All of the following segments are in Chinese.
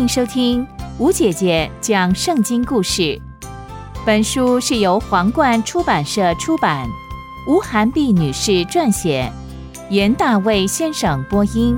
迎收听吴姐姐讲圣经故事。本书是由皇冠出版社出版，吴涵碧女士撰写，严大卫先生播音。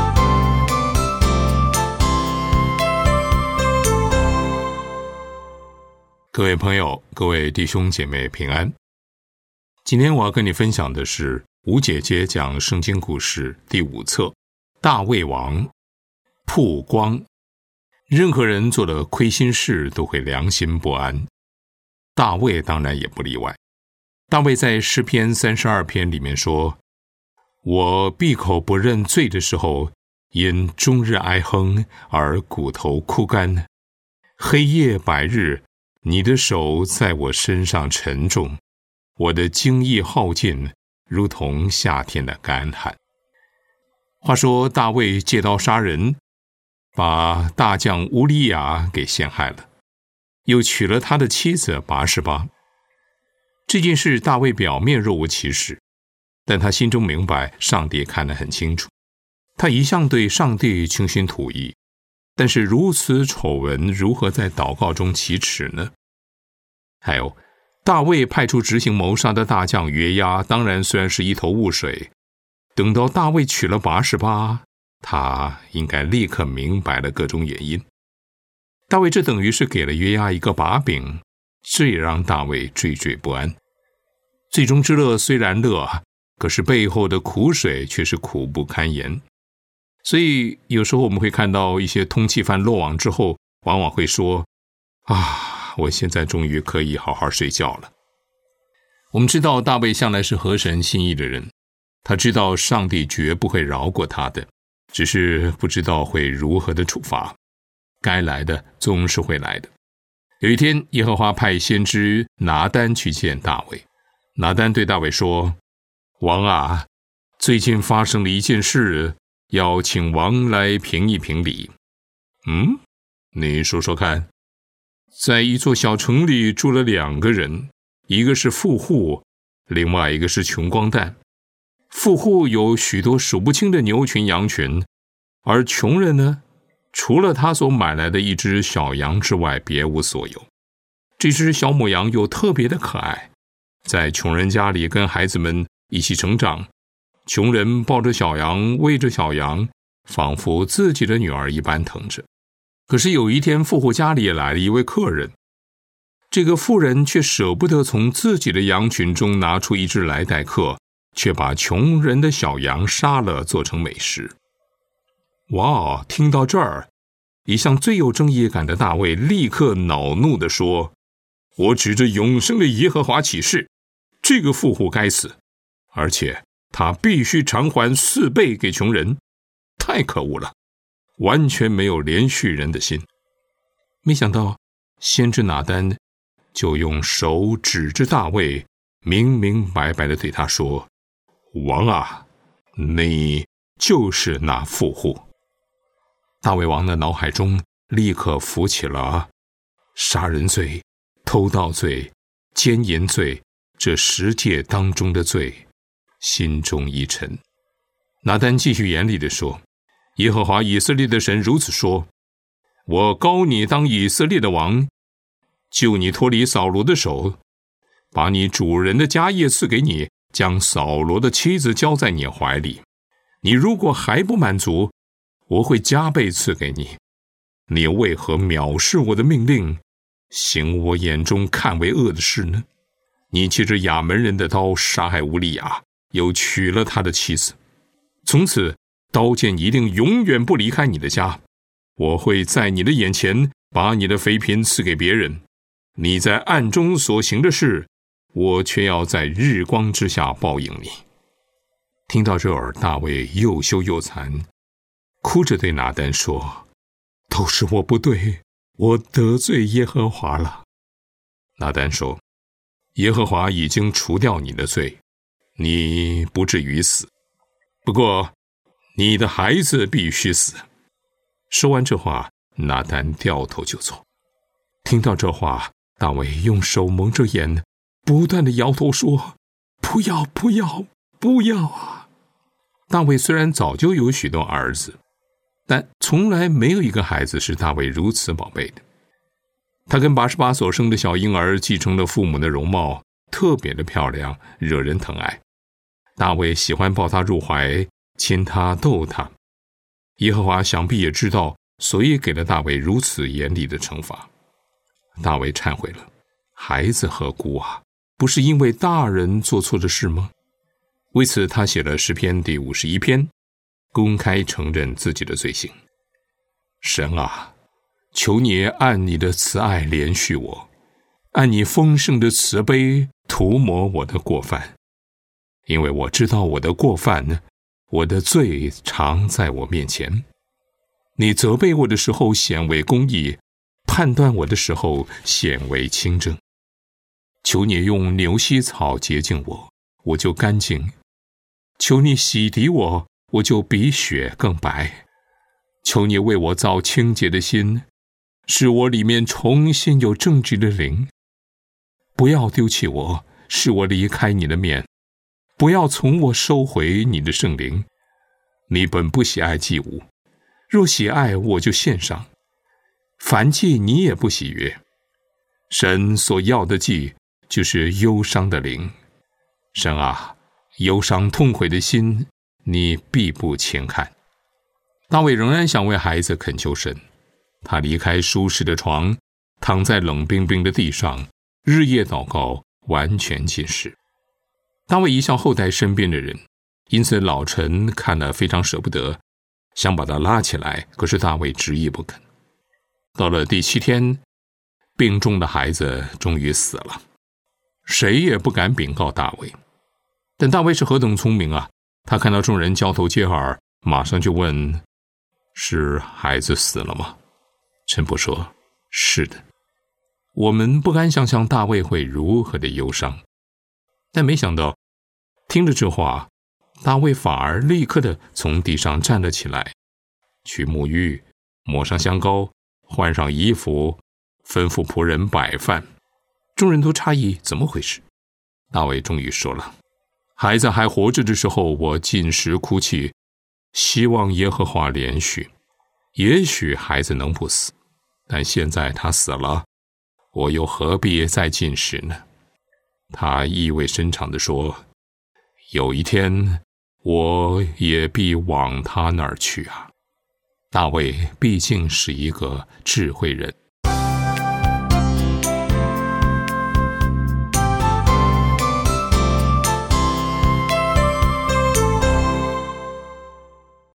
各位朋友，各位弟兄姐妹平安。今天我要跟你分享的是吴姐姐讲圣经故事第5册，大卫王曝光。任何人做了亏心事都会良心不安，大卫当然也不例外。大卫在诗篇32篇里面说，我闭口不认罪的时候，因终日哀哼而骨头枯干，黑夜白日，你的手在我身上沉重，我的精液耗尽，如同夏天的干旱。话说大卫借刀杀人，把大将乌利亚给陷害了，又娶了他的妻子拔示巴。这件事大卫表面若无其事，但他心中明白上帝看得很清楚，他一向对上帝倾心吐意，但是如此丑闻如何在祷告中启齿呢？还有大卫派出执行谋杀的大将约押，当然虽然是一头雾水，等到大卫娶了拔示巴，他应该立刻明白了各种原因。大卫这等于是给了约押一个把柄，这也让大卫惴惴不安。最终之乐虽然乐，可是背后的苦水却是苦不堪言。所以有时候我们会看到一些通缉犯落网之后，往往会说，我现在终于可以好好睡觉了。我们知道大卫向来是合神心意的人，他知道上帝绝不会饶过他的，只是不知道会如何的处罚，该来的总是会来的。有一天，耶和华派先知拿单去见大卫。拿单对大卫说，王啊，最近发生了一件事，要请王来评一评理。你说说看。在一座小城里住了2个人，一个是富户，另外一个是穷光蛋。富户有许多数不清的牛群羊群，而穷人呢，除了他所买来的一只小羊之外，别无所有。这只小母羊又特别的可爱，在穷人家里跟孩子们一起成长，穷人抱着小羊，喂着小羊，仿佛自己的女儿一般疼着。可是有一天，富户家里也来了一位客人，这个妇人却舍不得从自己的羊群中拿出一只来待客，却把穷人的小羊杀了做成美食。哇，听到这儿，一向最有正义感的大卫立刻恼怒地说，我指着永生的耶和华起誓，这个富户该死，而且他必须偿还4倍给穷人，太可恶了，完全没有连续人的心。没想到先知拿单就用手指着大卫，明明白白地对他说，王啊，你就是那富户。大卫王的脑海中立刻浮起了杀人罪、偷盗罪、奸淫罪这10诫当中的罪，心中一沉。拿单继续严厉地说，耶和华以色列的神如此说，我膏你当以色列的王，救你脱离扫罗的手，把你主人的家业赐给你，将扫罗的妻子交在你怀里。你如果还不满足，我会加倍赐给你。你为何藐视我的命令，行我眼中看为恶的事呢？你借着亚门人的刀杀害乌利亚，又娶了他的妻子。从此刀剑一定永远不离开你的家，我会在你的眼前把你的肥品赐给别人，你在暗中所行的事，我却要在日光之下报应你。听到这儿，大卫又羞又惭，哭着对拿单说，都是我不对，我得罪耶和华了。拿单说，耶和华已经除掉你的罪，你不至于死，不过你的孩子必须死。说完这话，拿单掉头就走。听到这话，大卫用手蒙着眼，不断地摇头说，不要不要不要啊！大卫虽然早就有许多儿子， 但从来没有一个孩子是大卫如此宝贝的。他跟88所生的小婴儿继承了父母的容貌，特别的漂亮，惹人疼爱。大卫喜欢抱他入怀，亲他，逗他。耶和华想必也知道，所以给了大卫如此严厉的惩罚。大卫忏悔了，孩子何辜啊？不是因为大人做错的事吗？为此他写了诗篇第51篇，公开承认自己的罪行。神啊，求你按你的慈爱怜恤我，按你丰盛的慈悲涂抹我的过犯，因为我知道我的过犯，我的罪常在我面前。你责备我的时候显为公义，判断我的时候显为清正。求你用牛膝草洁净我，我就干净；求你洗涤我，我就比雪更白。求你为我造清洁的心，使我里面重新有正直的灵。不要丢弃我，使我离开你的面，不要从我收回你的圣灵。你本不喜爱祭物，若喜爱，我就献上。凡祭你也不喜悦。神所要的祭，就是忧伤的灵。神啊，忧伤痛悔的心，你必不轻看。大卫仍然想为孩子恳求神，他离开舒适的床，躺在冷冰冰的地上，日夜祷告，完全禁食。大卫一向厚待身边的人，因此老臣看了非常舍不得，想把他拉起来，可是大卫执意不肯。到了第7天，病重的孩子终于死了，谁也不敢禀告大卫。但大卫是何等聪明啊，他看到众人交头接耳，马上就问，是孩子死了吗？臣仆说，是的。我们不敢想象大卫会如何的忧伤，但没想到听着这话，大卫反而立刻的从地上站了起来，去沐浴，抹上香膏，换上衣服，吩咐仆人摆饭。众人都诧异怎么回事。大卫终于说了，孩子还活着的时候，我禁食哭泣，希望耶和华怜恤，也许孩子能不死，但现在他死了，我又何必再禁食呢？他意味深长地说，有一天我也必往他那儿去啊。大卫毕竟是一个智慧人，